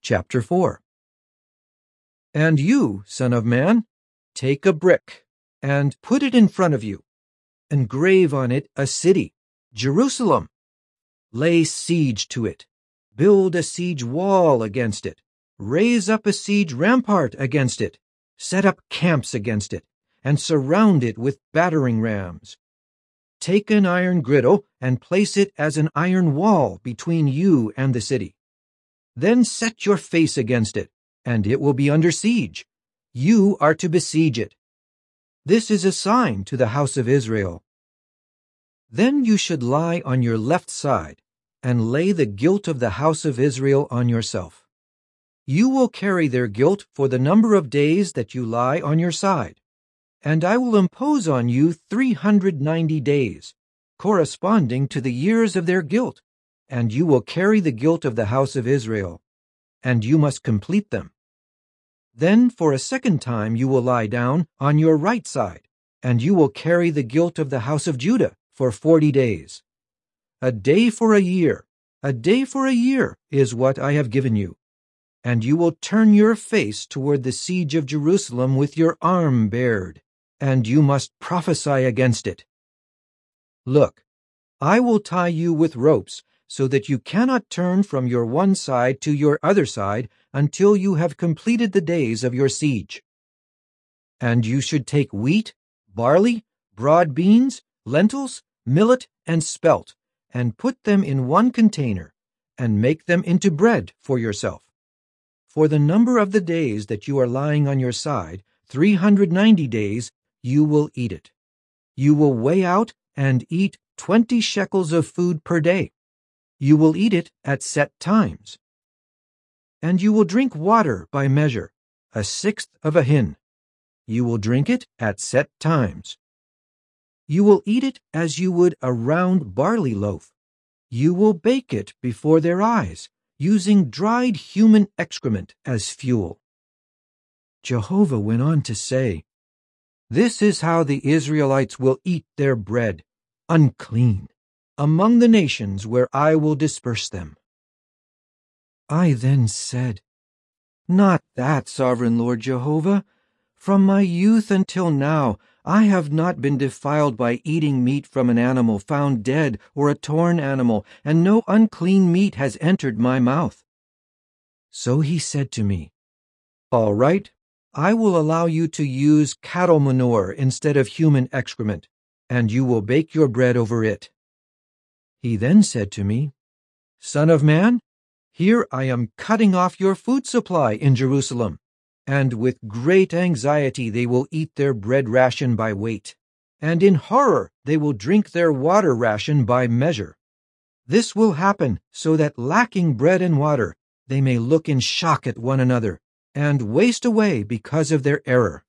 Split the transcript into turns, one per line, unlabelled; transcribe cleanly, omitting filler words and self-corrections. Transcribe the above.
Chapter 4. And you, son of man, take a brick, and put it in front of you. Engrave on it a city, Jerusalem. Lay siege to it. Build a siege wall against it. Raise up a siege rampart against it. Set up camps against it, and surround it with battering rams. Take an iron griddle and place it as an iron wall between you and the city. Then set your face against it, and it will be under siege. You are to besiege it. This is a sign to the house of Israel. Then you should lie on your left side, and lay the guilt of the house of Israel on yourself. You will carry their guilt for the number of days that you lie on your side, and I will impose on you 390 days, corresponding to the years of their guilt, and you will carry the guilt of the house of Israel, and you must complete them. Then for a second time you will lie down on your right side, and you will carry the guilt of the house of Judah for 40 days. A day for a year is what I have given you. And you will turn your face toward the siege of Jerusalem with your arm bared, and you must prophesy against it. Look, I will tie you with ropes, so that you cannot turn from your one side to your other side until you have completed the days of your siege. And you should take wheat, barley, broad beans, lentils, millet, and spelt, and put them in one container, and make them into bread for yourself. For the number of the days that you are lying on your side, 390 days, you will eat it. You will weigh out and eat 20 shekels of food per day. You will eat it at set times. And you will drink water by measure, 1/6 of a hin. You will drink it at set times. You will eat it as you would a round barley loaf. You will bake it before their eyes, using dried human excrement as fuel. Jehovah went on to say, This is how the Israelites will eat their bread, unclean, among the nations where I will disperse them. I then said, Not that, sovereign Lord Jehovah. From my youth until now, I have not been defiled by eating meat from an animal found dead or a torn animal, and no unclean meat has entered my mouth. So he said to me, All right, I will allow you to use cattle manure instead of human excrement, and you will bake your bread over it. He then said to me, Son of man, here I am cutting off your food supply in Jerusalem. And with great anxiety they will eat their bread ration by weight, and in horror they will drink their water ration by measure. This will happen so that, lacking bread and water, they may look in shock at one another, and waste away because of their error.